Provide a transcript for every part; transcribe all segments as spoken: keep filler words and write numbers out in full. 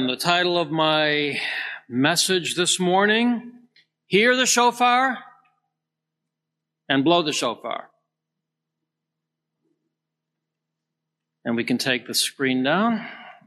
The title of my message this morning, Hear the Shofar and Blow the Shofar. And we can take the screen down.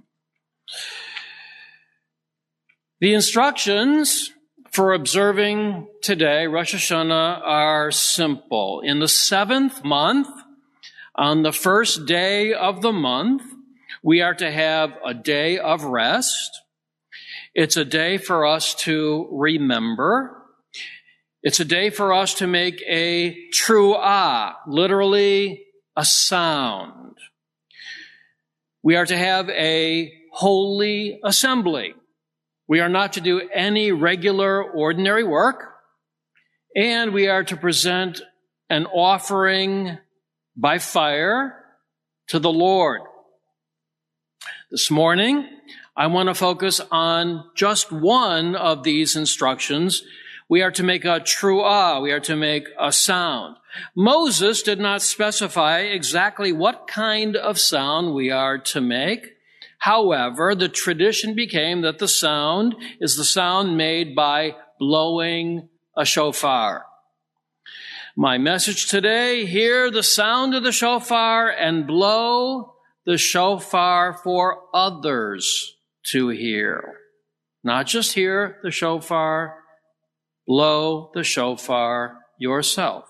The instructions for observing today, Rosh Hashanah, are simple. In the seventh month, on the first day of the month, we are to have a day of rest. It's a day for us to remember. It's a day for us to make a truah, literally a sound. We are to have a holy assembly. We are not to do any regular, ordinary work. And we are to present an offering by fire to the Lord. This morning, I want to focus on just one of these instructions. We are to make a truah. We are to make a sound. Moses did not specify exactly what kind of sound we are to make. However, the tradition became that the sound is the sound made by blowing a shofar. My message today, hear the sound of the shofar and blow the shofar for others to hear. Not just hear the shofar, blow the shofar yourself.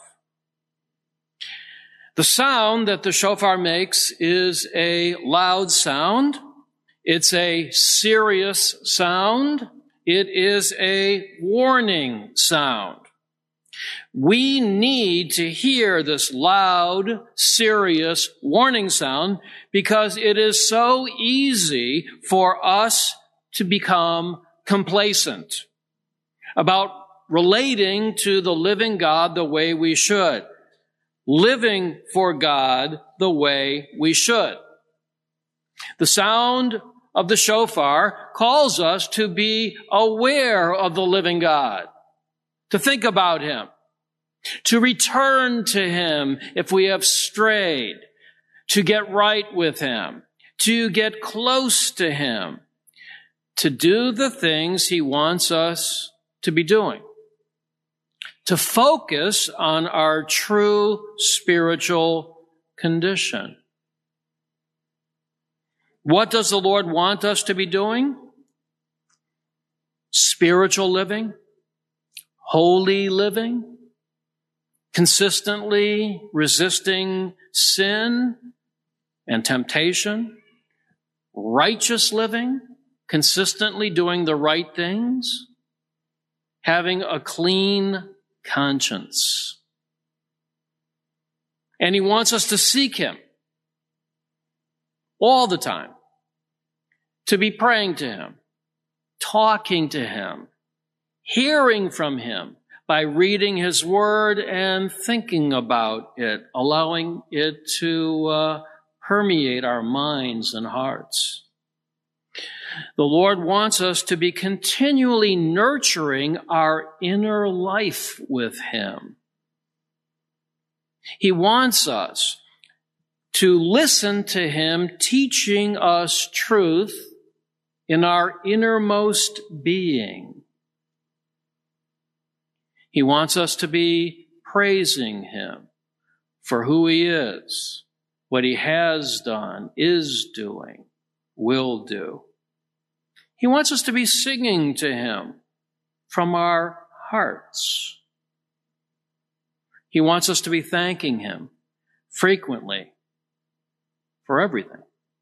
The sound that the shofar makes is a loud sound. It's a serious sound. It is a warning sound. We need to hear this loud, serious warning sound because it is so easy for us to become complacent about relating to the living God the way we should, living for God the way we should. The sound of the shofar calls us to be aware of the living God, to think about him, to return to him if we have strayed, to get right with him, to get close to him, to do the things he wants us to be doing, to focus on our true spiritual condition. What does the Lord want us to be doing? Spiritual living, holy living, consistently resisting sin and temptation, righteous living, consistently doing the right things, having a clean conscience. And he wants us to seek him all the time, to be praying to him, talking to him, hearing from him, by reading his word and thinking about it, allowing it to uh, permeate our minds and hearts. The Lord wants us to be continually nurturing our inner life with him. He wants us to listen to him teaching us truth in our innermost being. He wants us to be praising him for who he is, what he has done, is doing, will do. He wants us to be singing to him from our hearts. He wants us to be thanking him frequently for everything.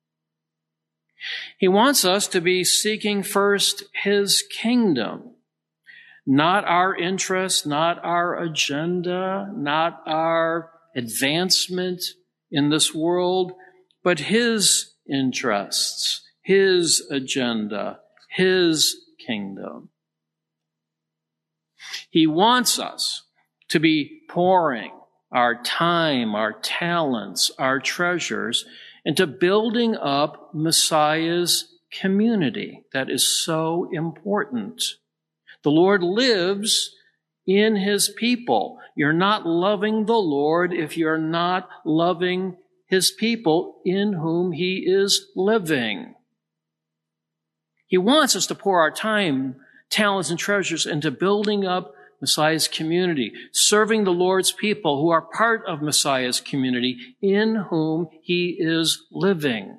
He wants us to be seeking first his kingdom. Not our interests, not our agenda, not our advancement in this world, but his interests, his agenda, his kingdom. He wants us to be pouring our time, our talents, our treasures into building up Messiah's community. That is so important. The Lord lives in his people. You're not loving the Lord if you're not loving his people in whom he is living. He wants us to pour our time, talents, and treasures into building up Messiah's community, serving the Lord's people who are part of Messiah's community in whom he is living.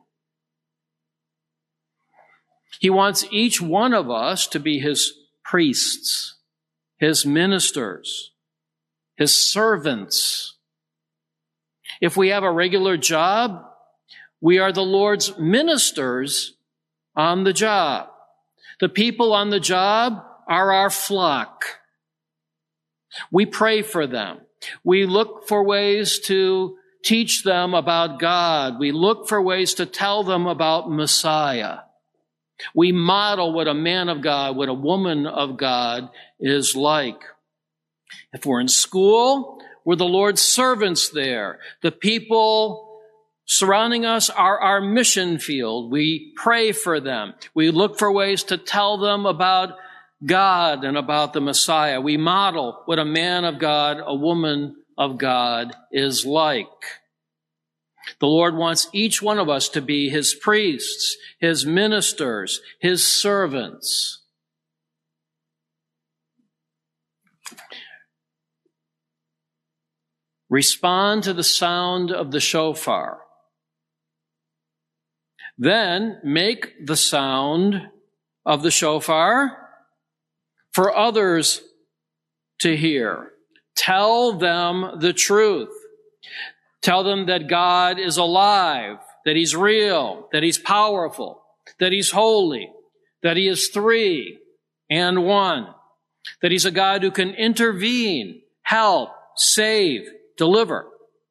He wants each one of us to be his priests, his ministers, his servants. If we have a regular job, we are the Lord's ministers on the job. The people on the job are our flock. We pray for them. We look for ways to teach them about God. We look for ways to tell them about Messiah. We model what a man of God, what a woman of God is like. If we're in school, we're the Lord's servants there. The people surrounding us are our mission field. We pray for them. We look for ways to tell them about God and about the Messiah. We model what a man of God, a woman of God is like. The Lord wants each one of us to be his priests, his ministers, his servants. Respond to the sound of the shofar. Then make the sound of the shofar for others to hear. Tell them the truth. Tell them that God is alive, that he's real, that he's powerful, that he's holy, that he is three and one, that he's a God who can intervene, help, save, deliver.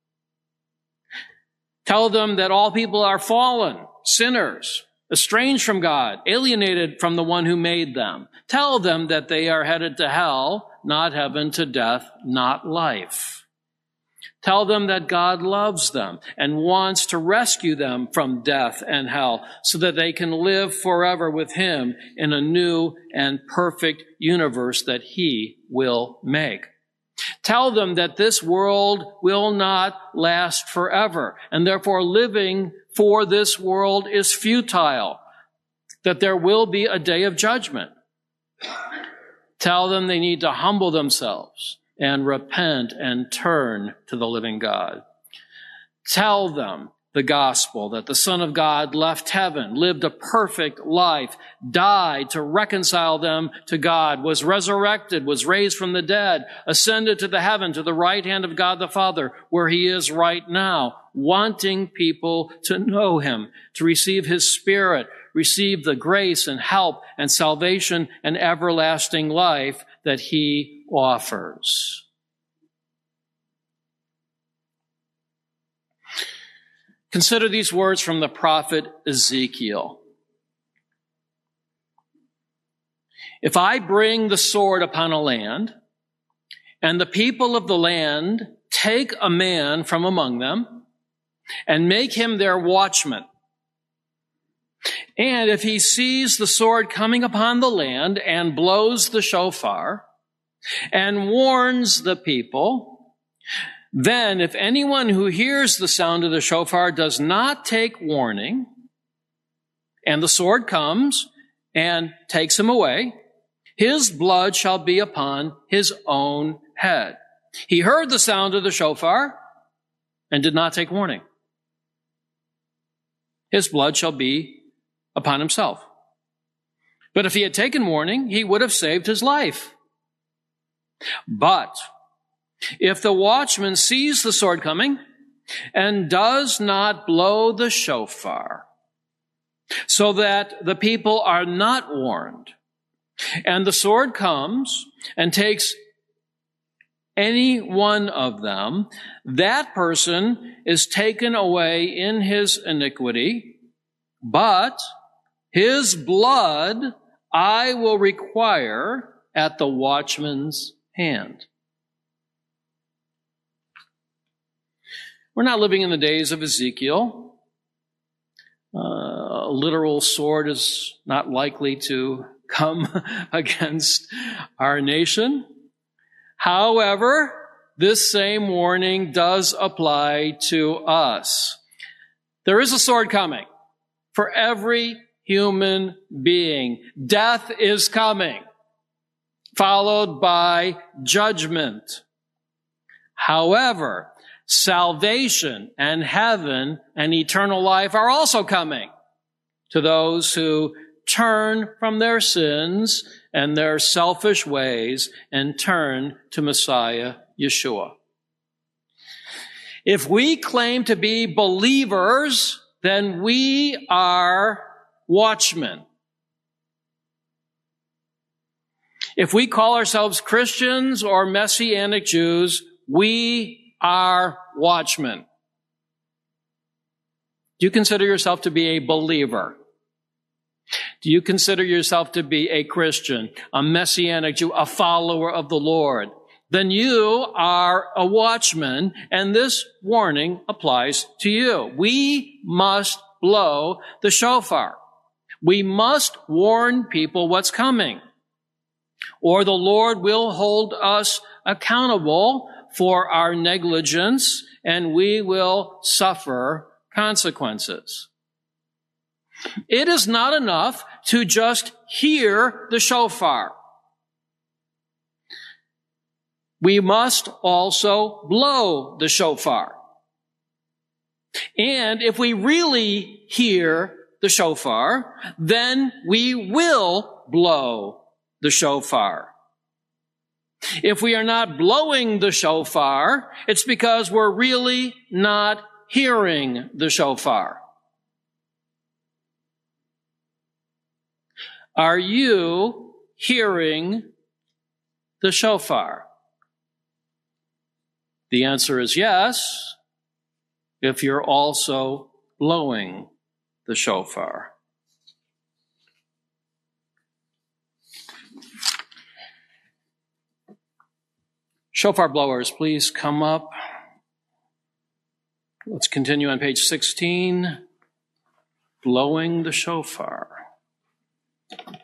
Tell them that all people are fallen, sinners, estranged from God, alienated from the one who made them. Tell them that they are headed to hell, not heaven, to death, not life. Tell them that God loves them and wants to rescue them from death and hell so that they can live forever with him in a new and perfect universe that he will make. Tell them that this world will not last forever, and therefore living for this world is futile, that there will be a day of judgment. Tell them they need to humble themselves and repent and turn to the living God. Tell them the gospel, that the Son of God left heaven, lived a perfect life, died to reconcile them to God, was resurrected, was raised from the dead, ascended to the heaven, to the right hand of God the Father, where he is right now, wanting people to know him, to receive his Spirit, receive the grace and help and salvation and everlasting life that he offers. Consider these words from the prophet Ezekiel. If I bring the sword upon a land, and the people of the land take a man from among them, and make him their watchman, and if he sees the sword coming upon the land and blows the shofar and warns the people, then if anyone who hears the sound of the shofar does not take warning, and the sword comes and takes him away, his blood shall be upon his own head. He heard the sound of the shofar and did not take warning. His blood shall be upon himself. But if he had taken warning, he would have saved his life. But if the watchman sees the sword coming and does not blow the shofar, so that the people are not warned, and the sword comes and takes any one of them, that person is taken away in his iniquity, but his blood I will require at the watchman's hand. We're not living in the days of Ezekiel. Uh, a literal sword is not likely to come against our nation. However, this same warning does apply to us. There is a sword coming for every human being. Death is coming, followed by judgment. However, salvation and heaven and eternal life are also coming to those who turn from their sins and their selfish ways and turn to Messiah Yeshua. If we claim to be believers, then we are watchmen. If we call ourselves Christians or Messianic Jews, we are watchmen. Do you consider yourself to be a believer? Do you consider yourself to be a Christian, a Messianic Jew, a follower of the Lord? Then you are a watchman, and this warning applies to you. We must blow the shofar. We must warn people what's coming, or the Lord will hold us accountable for our negligence, and we will suffer consequences. It is not enough to just hear the shofar. We must also blow the shofar. And if we really hear the shofar, then we will blow the shofar. If we are not blowing the shofar, it's because we're really not hearing the shofar. Are you hearing the shofar? The answer is yes, if you're also blowing the shofar. Shofar blowers, please come up. Let's continue on page sixteen. Blowing the shofar.